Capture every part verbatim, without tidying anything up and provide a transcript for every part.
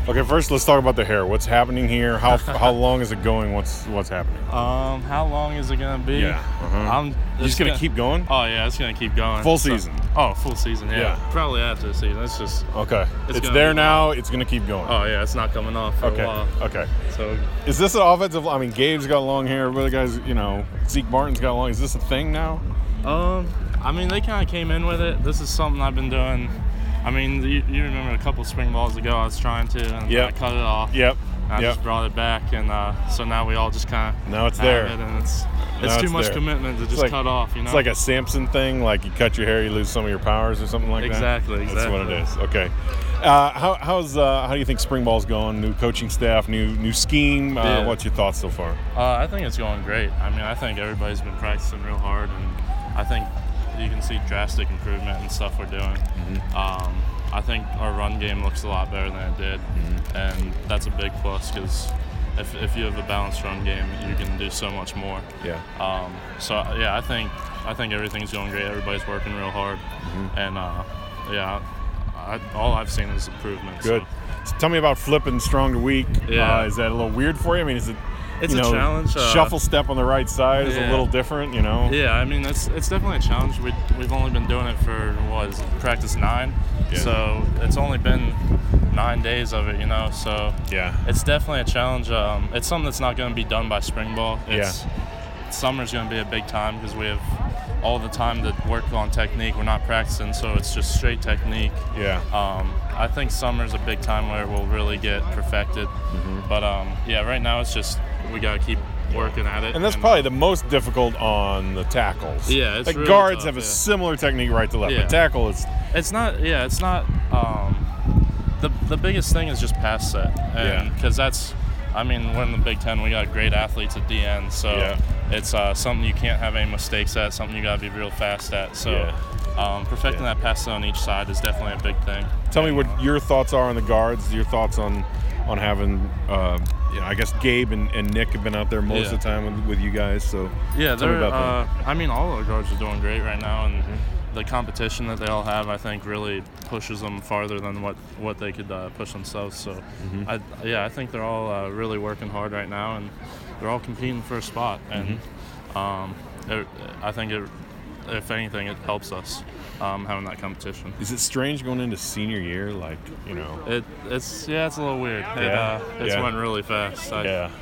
Okay, first let's talk about the hair. What's happening here? How how long is it going? What's what's happening? Um, how long is it gonna be? Yeah. Uh-huh. I'm You just gonna, gonna keep going? Oh yeah, it's gonna keep going. Full So- season. oh, full season. Yeah. Yeah. Probably after the season. It's just. Okay. It's It's, gonna there be now. It's gonna keep going. Oh yeah, it's not coming off for okay. a while. Okay. So. Is this an offensive? I mean, Gabe's got long hair. Everybody guys, you know, Zeke Martin's got long. Is this a thing now? Um, I mean, they kind of came in with it. This is something I've been doing. I mean, you, you remember a couple spring balls ago, I was trying to, and Yep. I cut it off. Yep. I Yep. just brought it back, and uh, so now we all just kind of Now it's have there. it, and it's Now it's too it's much there. commitment to just like- cut off. You know, It's like a Samson thing. Like you cut your hair, you lose some of your powers or something like Exactly, that. That's what it exactly. is. Okay. Uh, how how's uh, how do you think spring ball's going? New coaching staff, new new scheme. Uh, Yeah. What's your thoughts so far? Uh, I think it's going great. I mean, I think everybody's been practicing real hard, and I think you can see drastic improvement in stuff we're doing. Mm-hmm. Um, I think our run game looks a lot better than it did, Mm-hmm. and that's a big plus because if, if you have a balanced run game, you can do so much more. Yeah. Um, so yeah, I think I think everything's going great. Everybody's working real hard, Mm-hmm. and uh, yeah, I, all I've seen is improvement. Good. So. So tell me about flipping strong to weak. Yeah. Uh, is that a little weird for you? I mean, is it? It's you a know, challenge, uh, shuffle step on the right side is a yeah. little different. You know. Yeah, I mean it's it's definitely a challenge. We we've only been doing it for what is it, practice nine, Yeah. so it's only been nine days of it, you know. So Yeah. it's definitely a challenge. Um, it's something that's not going to be done by spring ball. It's, Summer's going to be a big time because we have all the time to work on technique. We're not practicing, so it's just straight technique. Yeah. Um, I think summer's a big time where we'll really get perfected. Mm-hmm. But um, yeah, right now it's just we got to keep working at it. And that's probably the most difficult on the tackles. Yeah, it's like really guards tough, have a yeah. similar technique right to left, Yeah. but tackle is It's not. Yeah, it's not. Um, the the biggest thing is just pass set, Yeah. and because that's. I mean, we're in the Big Ten. We got great athletes at D N, so Yeah. it's uh, something you can't have any mistakes at. Something you got to be real fast at. So Yeah. um, perfecting Yeah. that pass set on each side is definitely a big thing. Tell me what your thoughts are on the guards. Your thoughts on on having, uh, you know, I guess Gabe and, and Nick have been out there most Yeah. of the time with, with you guys. So Yeah, tell me they're. about Uh, I mean, all our guards are doing great right now, and the competition that they all have, I think, really pushes them farther than what what they could uh, push themselves. So, Mm-hmm. I yeah, I think they're all uh, really working hard right now, and they're all competing for a spot. And Mm-hmm. um, it, I think it, if anything, it helps us um, having that competition. is it strange going into senior year? Like, you know, It it's yeah, it's a little weird. It, Yeah, uh, it's yeah. went really fast. I, yeah,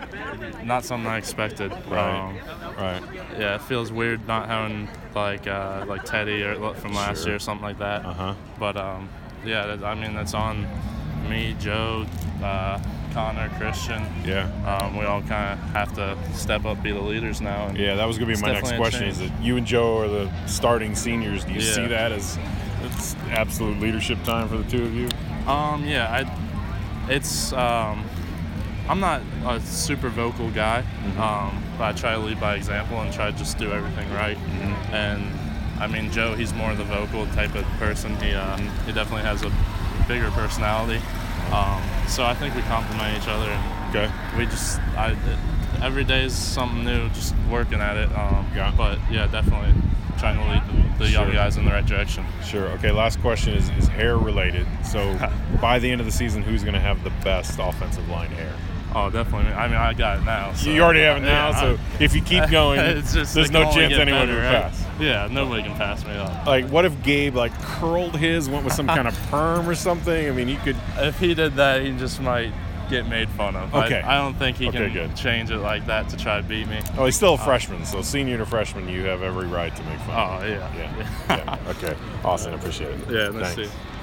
Not something I expected. Right. Um, right. Yeah, it feels weird not having like uh, like Teddy or from last Sure. year or something like that. Uh huh. But um, yeah, that, I mean that's on me, Joe, uh, Connor, Christian. Yeah. Um, we all kind of have to step up, be the leaders now. And Yeah, that was going to be It's my next definitely a question. Is change. that you and Joe are the starting seniors? Do you Yeah. see that as it's absolute leadership time for the two of you? Um, yeah, I, it's um, I'm not a super vocal guy, Mm-hmm. um, but I try to lead by example and try to just do everything right. Mm-hmm. And I mean, Joe, he's more the vocal type of person. He uh, he definitely has a bigger personality. Um, so I think we complement each other. And Okay. we just I every day is something new, just working at it. Um, Yeah. But yeah, definitely trying to lead the, the young Sure. guys in the right direction. Sure. Okay. Last question is, is hair related. So by the end of the season, who's going to have the best offensive line hair? Oh, definitely. I mean, I got it now. So. You already have it now. Yeah, so I- if you keep going, it's just, there's it no can only chance get anyone better, will right? pass. Yeah, nobody can pass me up. Like, what if Gabe like curled his, went with some kind of perm or something? I mean, he could. If he did that, he just might get made fun of. Okay. I, I don't think he Okay, can good. change it like that to try to beat me. Oh, he's still a freshman. So senior to freshman, you have every right to make fun. Oh, yeah. Yeah. yeah. Okay. Awesome. Appreciate it. Yeah, let's Thanks. see.